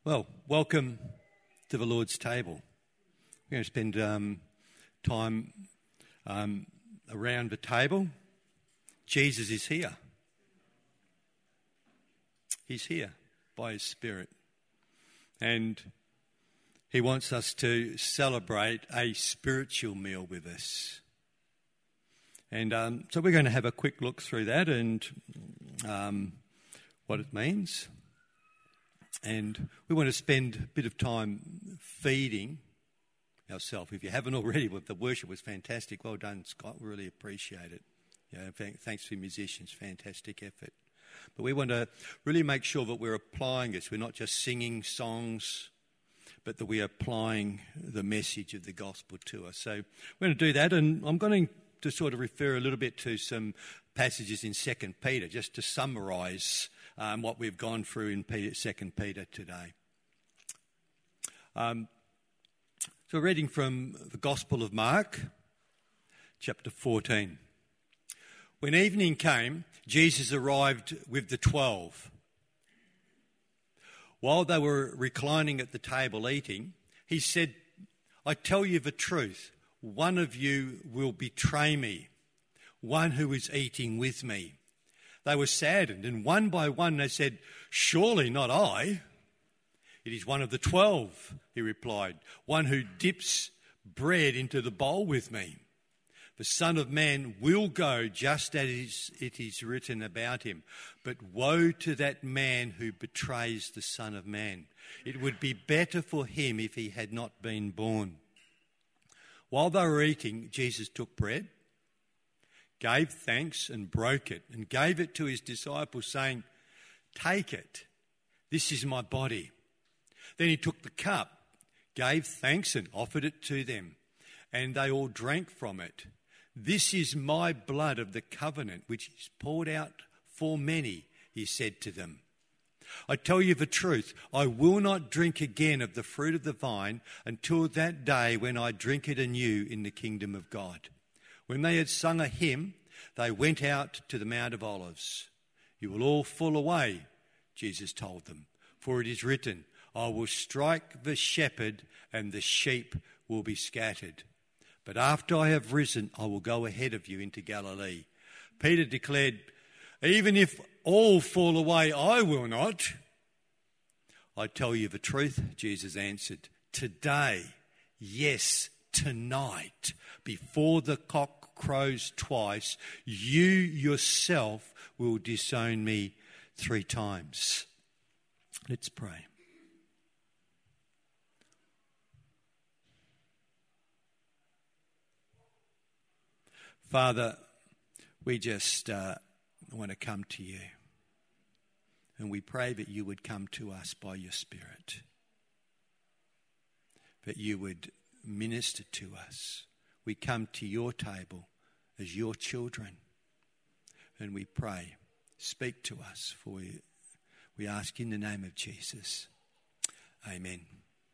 Well, welcome to the Lord's table. We're going to spend time around the table. Jesus is here. He's here by His Spirit. And He wants us to celebrate a spiritual meal with us. And so we're going to have a quick look through that and what it means. And we want to spend a bit of time feeding ourselves. If you haven't already, the worship was fantastic. Well done, Scott. We really appreciate it. Thanks to musicians. Fantastic effort. But we want to really make sure that we're applying this. We're not just singing songs, but that we are applying the message of the gospel to us. So we're going to do that. And I'm going to sort of refer a little bit to some passages in 2 Peter, just to summarise what we've gone through in 2 Peter today. So reading from the Gospel of Mark, chapter 14. When evening came, Jesus arrived with the 12. While they were reclining at the table eating, he said, "I tell you the truth, one of you will betray me, one who is eating with me." They were saddened, and one by one they said, "Surely not I." "It is one of the 12, he replied, "one who dips bread into the bowl with me. The Son of Man will go just as it is written about him. But woe to that man who betrays the Son of Man. It would be better for him if he had not been born." While they were eating, Jesus took bread, gave thanks and broke it, and gave it to his disciples, saying, "Take it, this is my body." Then he took the cup, gave thanks and offered it to them, and they all drank from it. "This is my blood of the covenant, which is poured out for many," he said to them. "I tell you the truth, I will not drink again of the fruit of the vine until that day when I drink it anew in the kingdom of God." When they had sung a hymn, they went out to the Mount of Olives. "You will all fall away," Jesus told them, "for it is written, I will strike the shepherd and the sheep will be scattered. But after I have risen, I will go ahead of you into Galilee." Peter declared, "Even if all fall away, I will not." "I tell you the truth," Jesus answered, "today, yes, tonight, before the cock crows twice, you yourself will disown me 3 times. Let's pray. Father, we just want to come to you, and we pray that you would come to us by your Spirit, that you would minister to us. We come to your table as your children, and we pray, speak to us, for we ask in the name of Jesus. Amen.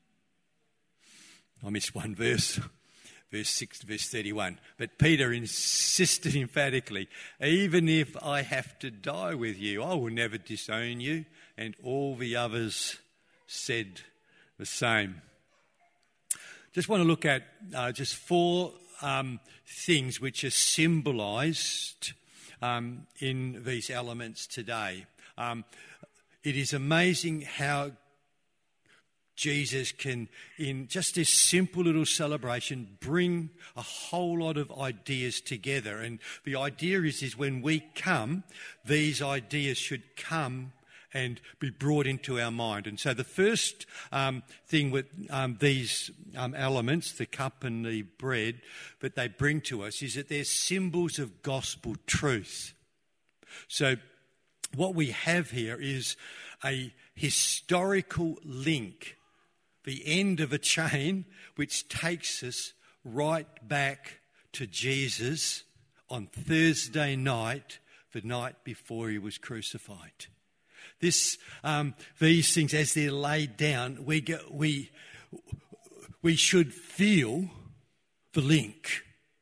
I missed one verse. Verse 6 to verse 31. But Peter insisted emphatically, "Even if I have to die with you, I will never disown you." And all the others said the same. Just want to look at just 4 things which are symbolised in these elements today. It is amazing how Jesus can, in just this simple little celebration, bring a whole lot of ideas together. And the idea is when we come, these ideas should come and be brought into our mind. And so the first thing with these elements, the cup and the bread, that they bring to us is that they're symbols of gospel truth. So what we have here is a historical link, the end of a chain which takes us right back to Jesus on Thursday night, the night before he was crucified. These things, as they're laid down, we should feel the link.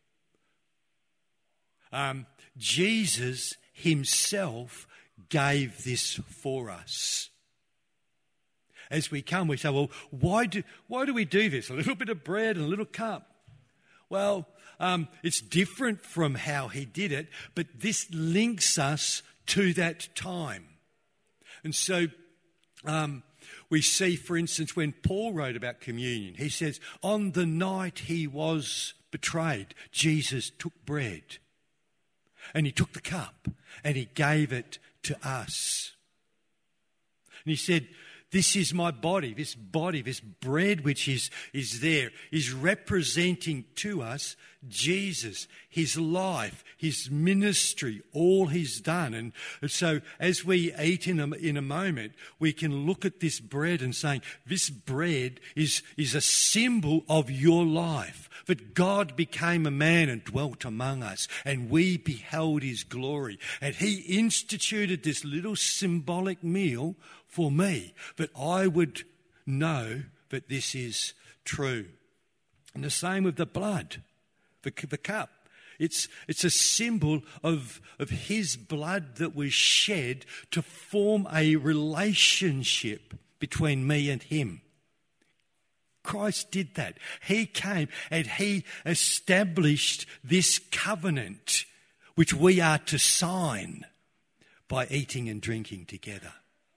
Jesus himself gave this for us. As we come, we say, well, why do we do this? A little bit of bread and a little cup. Well, it's different from how he did it, but this links us to that time. And so we see, for instance, when Paul wrote about communion, he says, on the night he was betrayed, Jesus took bread and he took the cup and he gave it to us. And he said, this is my body, this bread which is there, is representing to us Jesus, his life, his ministry, all he's done. And so as we eat in a moment, we can look at this bread and saying, this bread is a symbol of your life. But God became a man and dwelt among us, and we beheld his glory. And he instituted this little symbolic meal for me, that I would know that this is true. And the same with the blood, the cup. It's a symbol of his blood that was shed to form a relationship between me and him. Christ did that. He came and he established this covenant which we are to sign by eating and drinking together.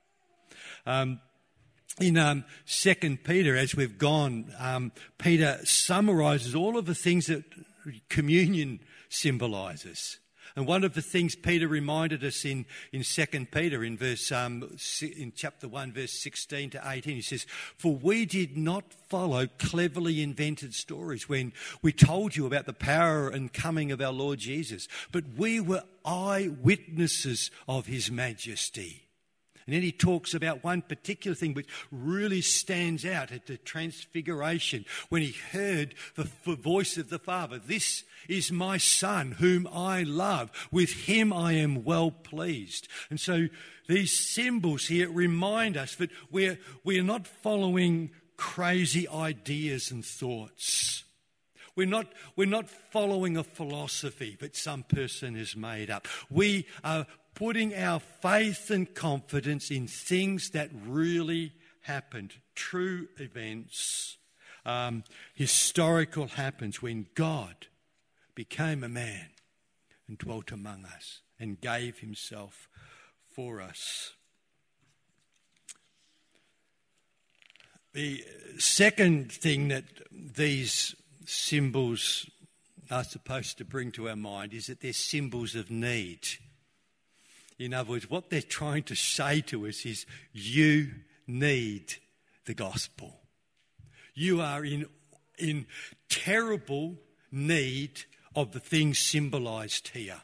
In 2 Peter, as we've gone, Peter summarises all of the things that communion symbolises. And one of the things Peter reminded us in 2 Peter in chapter 1, verse 16 to 18, he says, for we did not follow cleverly invented stories when we told you about the power and coming of our Lord Jesus, but we were eyewitnesses of his majesty. And then he talks about one particular thing which really stands out at the transfiguration when he heard the voice of the Father. This is my Son whom I love. With him I am well pleased. And so these symbols here remind us that we're not following crazy ideas and thoughts. We're not following a philosophy that some person has made up. We are putting our faith and confidence in things that really happened, true events, historical happens when God became a man and dwelt among us and gave himself for us. The second thing that these symbols are supposed to bring to our mind is that they're symbols of need. In other words, what they're trying to say to us is, you need the gospel. You are in terrible need of the things symbolised here.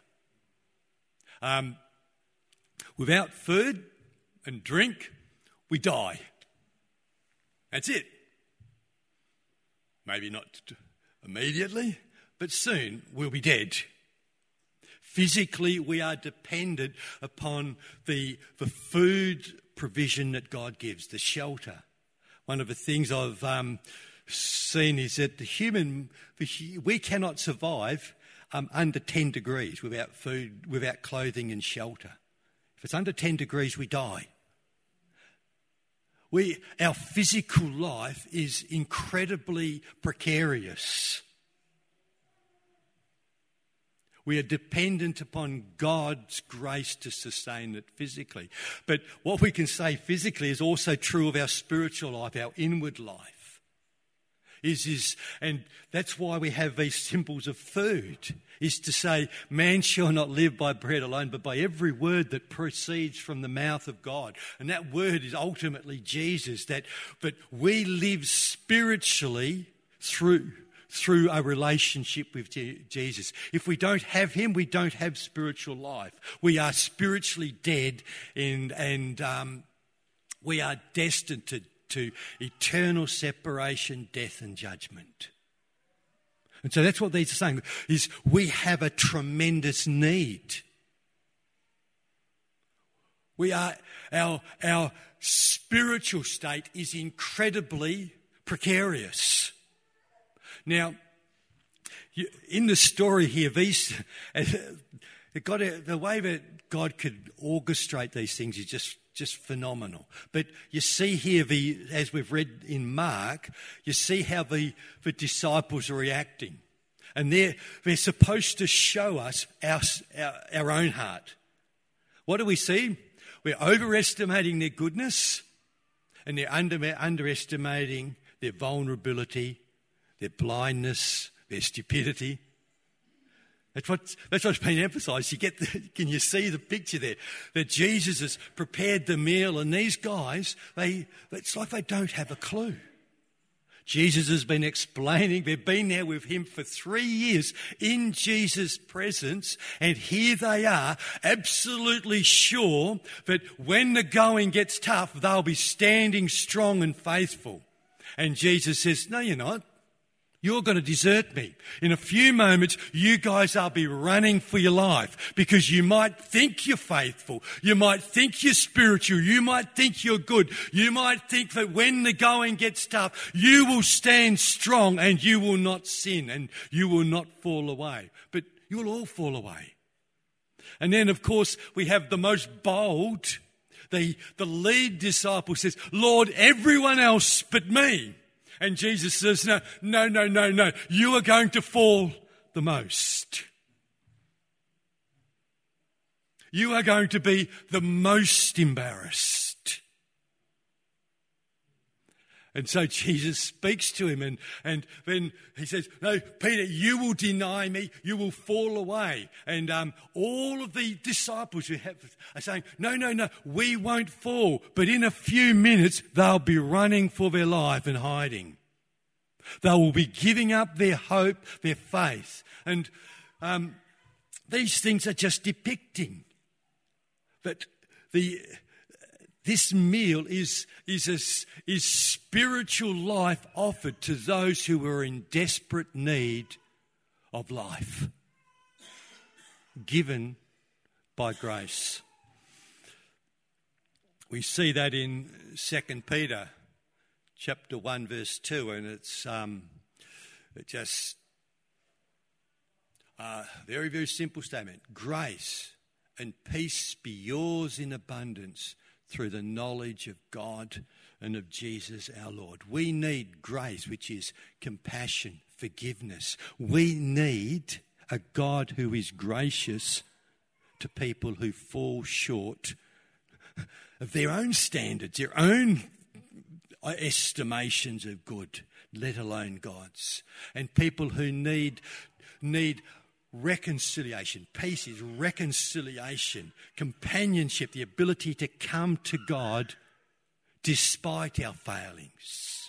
Without food and drink, we die. That's it. Maybe not immediately, but soon we'll be dead. Physically, we are dependent upon the food provision that God gives, the shelter. One of the things I've seen is that we cannot survive under 10 degrees without food, without clothing and shelter. If it's under 10 degrees, we die. Our physical life is incredibly precarious. We are dependent upon God's grace to sustain it physically. But what we can say physically is also true of our spiritual life, our inward life. And that's why we have these symbols of food, is to say, man shall not live by bread alone, but by every word that proceeds from the mouth of God. And that word is ultimately Jesus, but we live spiritually through a relationship with Jesus. If we don't have him, we don't have spiritual life. We are spiritually dead and we are destined to eternal separation, death and judgment. And so that's what these are saying, is we have a tremendous need. Our spiritual state is incredibly precarious. Now, in the story here, the way that God could orchestrate these things is just just phenomenal. But you see here, as we've read in Mark, you see how the disciples are reacting. And they're supposed to show us our own heart. What do we see? We're overestimating their goodness, and they're underestimating their vulnerability, their blindness, their stupidity. That's what's been emphasised. Can you see the picture there? That Jesus has prepared the meal, and these guys, it's like they don't have a clue. Jesus has been explaining. They've been there with him for 3 years in Jesus' presence, and here they are, absolutely sure that when the going gets tough, they'll be standing strong and faithful. And Jesus says, no, you're not. You're going to desert me. In a few moments, you guys will be running for your life because you might think you're faithful. You might think you're spiritual. You might think you're good. You might think that when the going gets tough, you will stand strong and you will not sin and you will not fall away. But you'll all fall away. And then, of course, we have the most bold. The lead disciple says, Lord, everyone else but me. And Jesus says, no. You are going to fall the most. You are going to be the most embarrassed. And so Jesus speaks to him and then he says, no, Peter, you will deny me, you will fall away. And all of the disciples are saying, no, we won't fall. But in a few minutes, they'll be running for their life and hiding. They will be giving up their hope, their faith. And these things are just depicting that this meal is spiritual life offered to those who are in desperate need of life, given by grace. We see that in 2 Peter chapter 1 verse 2, and it's just a very, very simple statement. Grace and peace be yours in abundance through the knowledge of God and of Jesus our Lord. We need grace, which is compassion, forgiveness. We need a God who is gracious to people who fall short of their own standards, their own estimations of good, let alone God's. And people who need reconciliation. Peace is reconciliation, companionship, the ability to come to God despite our failings.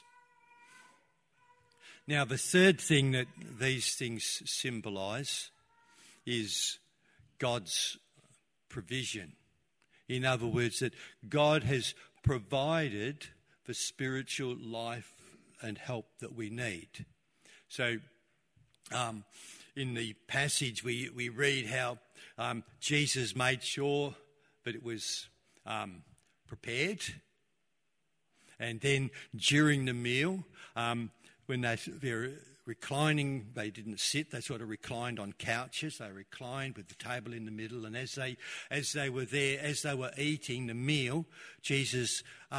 Now, the third thing that these things symbolise is God's provision. In other words, that God has provided the spiritual life and help that we need. So, in the passage we read how Jesus made sure that it was prepared. And then during the meal, when they're reclining, they didn't sit, they sort of reclined on couches. They reclined with the table in the middle. And as they were there, as they were eating the meal, Jesus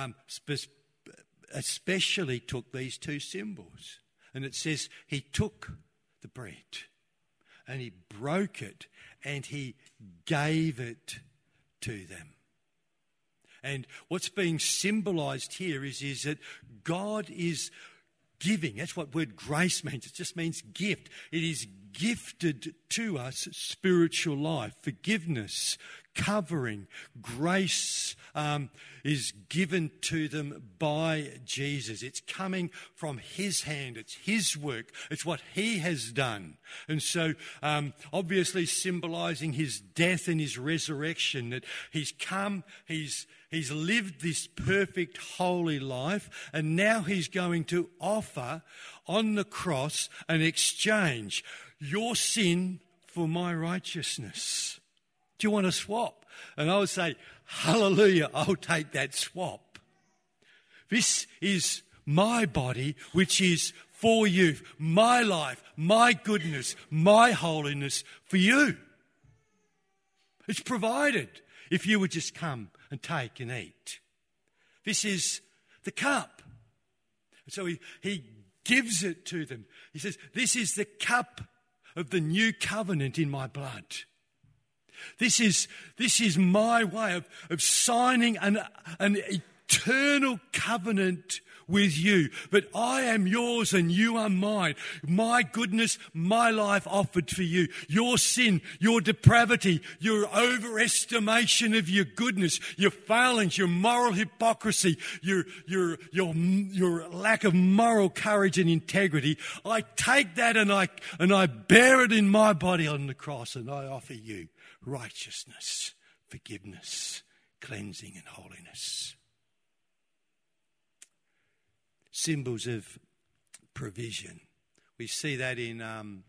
especially took these two symbols. And it says he took the bread and he broke it and he gave it to them. And what's being symbolised here is that God is giving. That's what word grace means. It just means gift. It is gifted to us spiritual life, forgiveness, covering. Grace is given to them by Jesus. It's coming from his hand. It's his work. It's what he has done. And so obviously symbolising his death and his resurrection, that he's come, he's lived this perfect holy life, and now he's going to offer on the cross an exchange. Your sin for my righteousness. Do you want to swap? And I would say, hallelujah, I'll take that swap. This is my body, which is for you. My life, my goodness, my holiness for you. It's provided. if you would just come and take and eat. This is the cup. And so he gives it to them. He says, this is the cup of the new covenant in my blood. This is my way of signing an eternal covenant with you. But I am yours and you are mine. My goodness, my life offered for you. Your sin, your depravity, your overestimation of your goodness, your failings, your moral hypocrisy, your lack of moral courage and integrity. I take that and I bear it in my body on the cross, and I offer you righteousness, forgiveness, cleansing and holiness. Symbols of provision. We see that in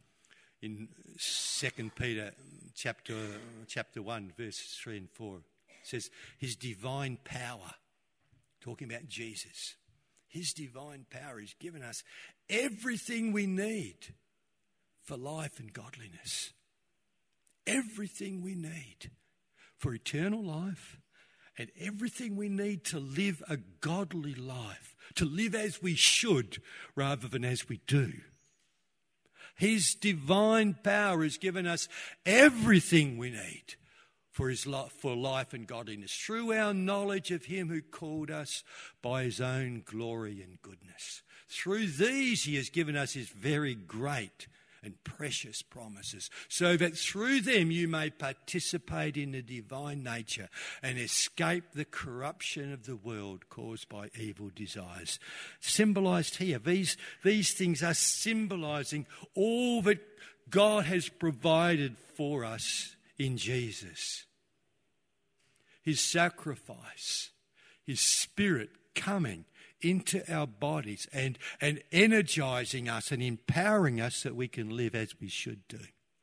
2 Peter chapter 1, verses 3 and 4. It says, his divine power, talking about Jesus, his divine power has given us everything we need for life and godliness. Everything we need for eternal life and everything we need to live a godly life, to live as we should rather than as we do. His divine power has given us everything we need for life and godliness through our knowledge of him who called us by his own glory and goodness. Through these he has given us his very great and precious promises, so that through them you may participate in the divine nature and escape the corruption of the world caused by evil desires. Symbolised here, these things are symbolising all that God has provided for us in Jesus. His sacrifice, his Spirit coming into our bodies and energising us and empowering us that we can live as we should do.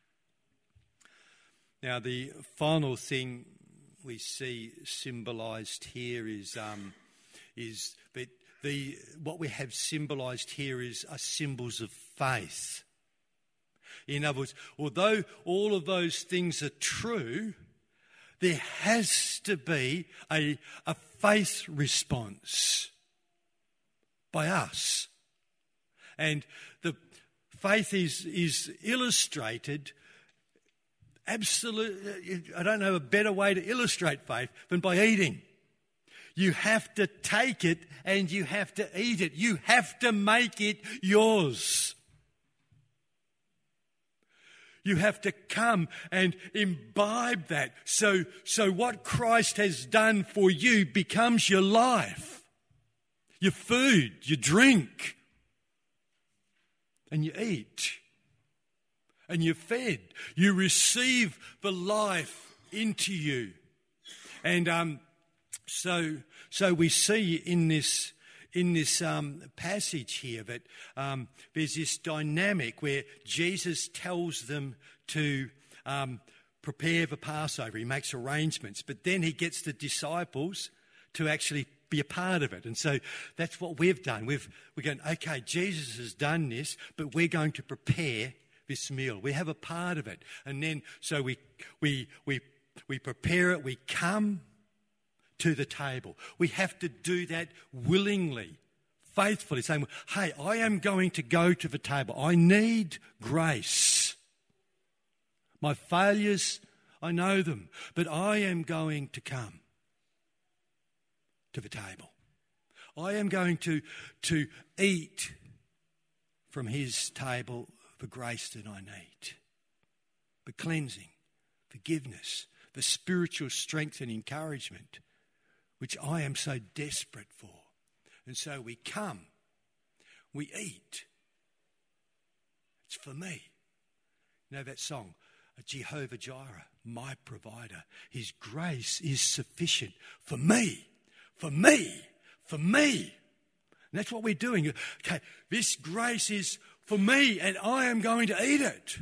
Now, the final thing we see symbolised here is that what we have symbolised here are symbols of faith. In other words, although all of those things are true, there has to be a faith response by us. And the faith is illustrated absolutely, I don't know a better way to illustrate faith than by eating. You have to take it and you have to eat it. You have to make it yours. You have to come and imbibe that. So what Christ has done for you becomes your life. Your food, you drink, and you eat, and you're fed. You receive the life into you. And so we see in this passage here that there's this dynamic where Jesus tells them to prepare the Passover. He makes arrangements, but then he gets the disciples to actually be a part of it. And so that's what we've done. We're going, okay, Jesus has done this, but we're going to prepare this meal. We have a part of it. And then so we prepare it, we come to the table. We have to do that willingly, faithfully, saying, hey, I am going to go to the table. I need grace. My failures, I know them, but I am going to come to the table. I am going to eat from his table the grace that I need, the cleansing, forgiveness, the spiritual strength and encouragement which I am so desperate for. And so we come, we eat. It's for me. You know that song, Jehovah Jireh, my provider. His grace is sufficient for me. For me, for me. And that's what we're doing. Okay, this grace is for me and I am going to eat it.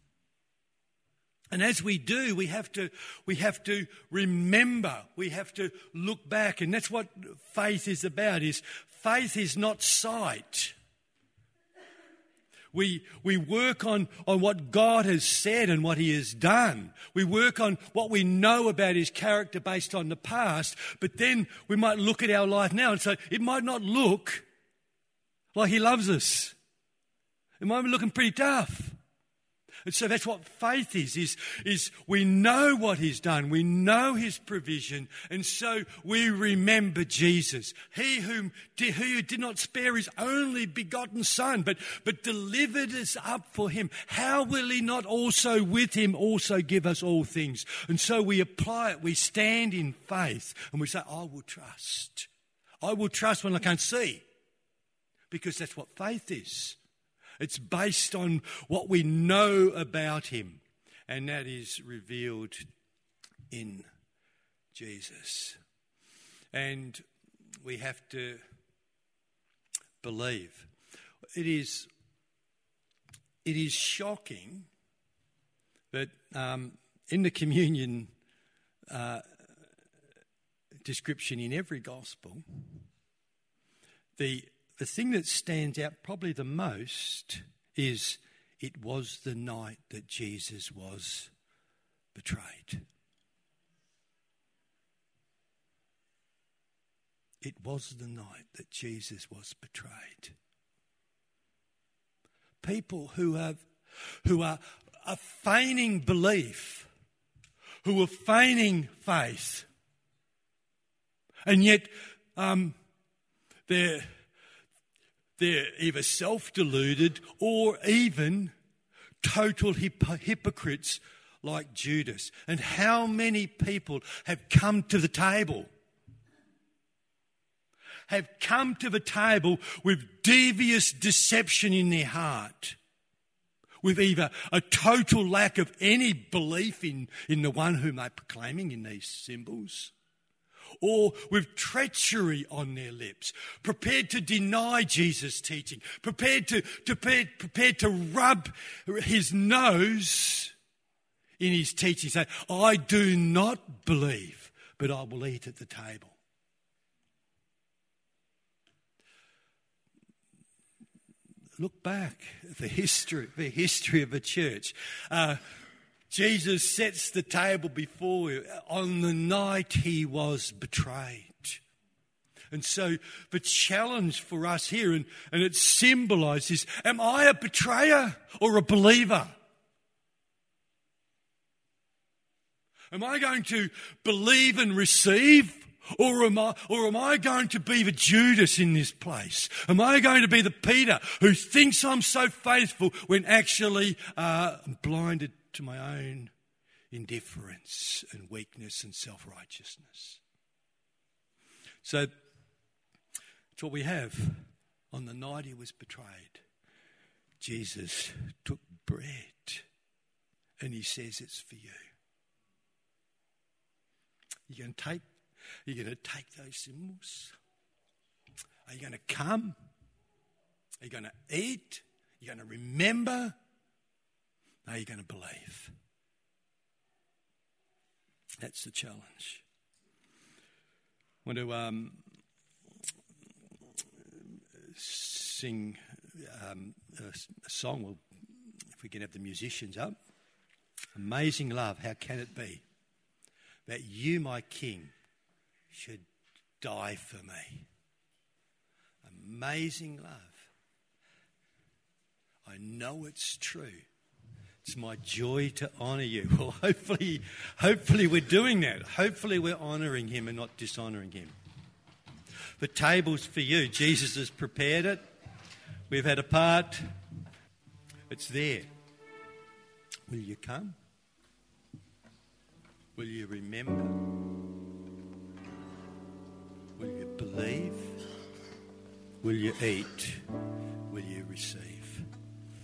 And as we do, we have to remember, we have to look back. And that's what faith is about, is faith is not sight. We work on what God has said and what he has done. We work on what we know about his character based on the past, but then we might look at our life now and say, it might not look like he loves us. It might be looking pretty tough. And so that's what faith is we know what he's done. We know his provision. And so we remember Jesus. He who did not spare his only begotten son, but delivered us up for him. How will he not also with him also give us all things? And so we apply it. We stand in faith and we say, I will trust. I will trust when I can't see. Because that's what faith is. It's based on what we know about him, and that is revealed in Jesus. And we have to believe. It is shocking that in the communion description in every gospel, the thing that stands out probably the most is it was the night that Jesus was betrayed. It was the night that Jesus was betrayed. People who are feigning belief, who are feigning faith, and yet they're either self-deluded or even total hypocrites like Judas. And how many people have come to the table? Have come to the table with devious deception in their heart, with either a total lack of any belief in the one whom they're proclaiming in these symbols, or with treachery on their lips, prepared to deny Jesus' teaching, prepared to rub his nose in his teaching, say, I do not believe, but I will eat at the table. Look back at the history of the church. Jesus sets the table before you on the night he was betrayed. And so the challenge for us here, and it symbolises, am I a betrayer or a believer? Am I going to believe and receive, or am I going to be the Judas in this place? Am I going to be the Peter who thinks I'm so faithful when actually I'm blinded to my own indifference and weakness and self-righteousness? So it's what we have. On the night he was betrayed, Jesus took bread and he says, it's for you. You're going to take those symbols? Are you going to come? Are you going to eat? Are you going to remember? Are you going to believe? That's the challenge. I want to sing a song. Well, if we can have the musicians up. Amazing love, how can it be that you, my King, should die for me? Amazing love. I know it's true. It's my joy to honour you. Well, hopefully we're doing that. Hopefully we're honouring him and not dishonouring him. The table's for you. Jesus has prepared it. We've had a part. It's there. Will you come? Will you remember? Will you believe? Will you eat? Will you receive?